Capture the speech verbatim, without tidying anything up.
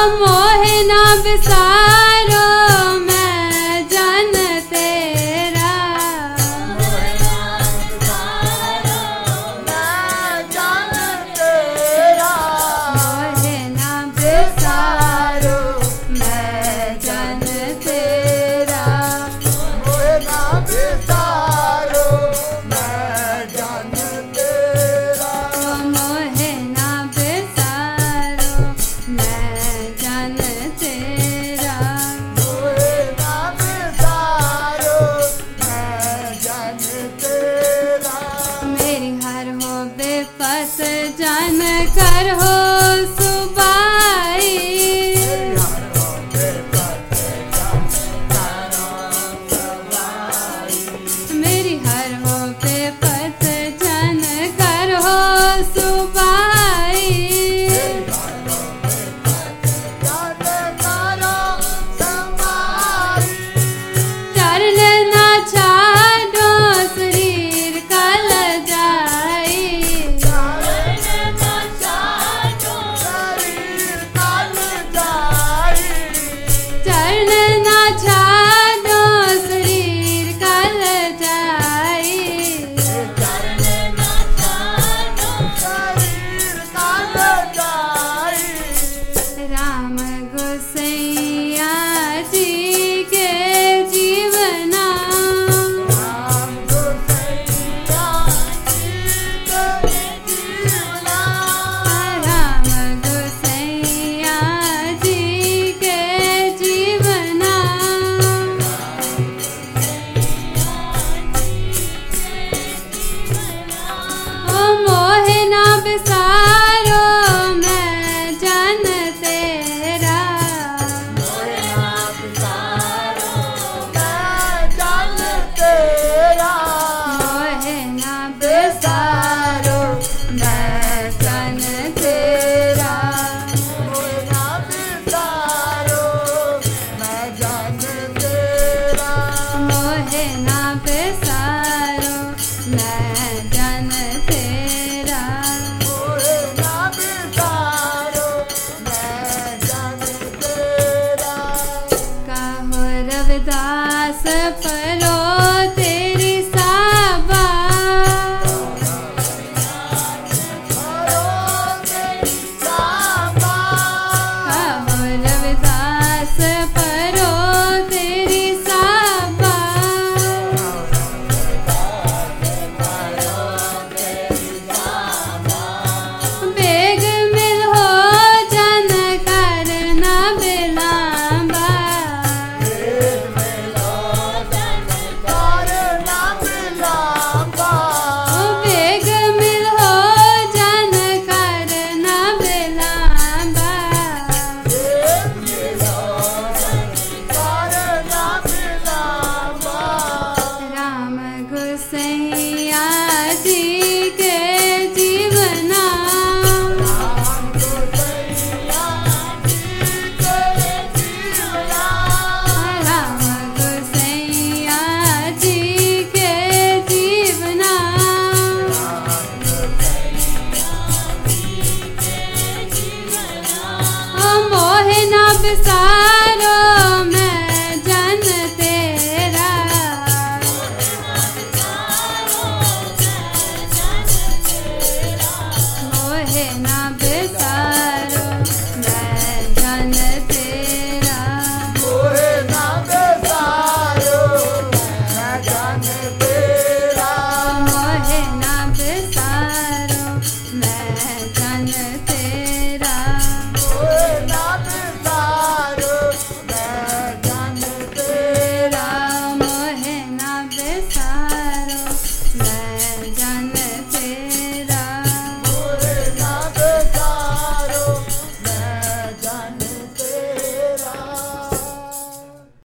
मोहे ना बिसारो मैं जन तेरा, मोहे ना बिसारो मैं जन तेरा, मोहे ना बिसारो मैं जन तेरा, मोहे ना बिसारो मैं जन तेरा, मोहे ना बिसारो मैं जन तेरा। मोहे ना बिसारो मैं जन तेरा, मेरी हर हो बेपत जन कर हो सुबाई, हर हो बेपत जन करो सवाई, मेरी हर हो बेपत जन कर हो सुबाई, हर हो बेपत जन करो सवाई, चरण ना छाड़ो शरीर कल जाई, चरण ना छाड़ो शरीर कल जाई, चरण ना छाड़ो शरीर कल जाई, चरण ना छाड़ो शरीर कल जाई, राम गोसैया जी के जीवना, राम गोसैया जी के जीवना, राम गोसैया जी के जीवना, ओ मोहे ना बिसारो मैं जन तेरा, मोहे ना बिसारो मैं जन तेरा, मोहे ना बिसारो मैं जन तेरा, मोहे ना बिसारो मैं जन तेरा, मोहे ना बिसारो मैं जन तेरा, मोहे ना बिसारो मैं जन तेरा, कहो रविदास परो तेरी साबा, करो तेरी साबा, कहो रविदास परो तेरी साबा, बेग मिल हो जन करना बिलांबा, करना बिलांबा, बेग मिल हो जन करना बिलांबा, करना बिलांबा, राम गोसैया जी के जीवना, राम गोसैया जी के जीवना, राम गोसैया जी के जीवना, ओ मोहे ना बिसारो मैं जन तेरा, मोहे ना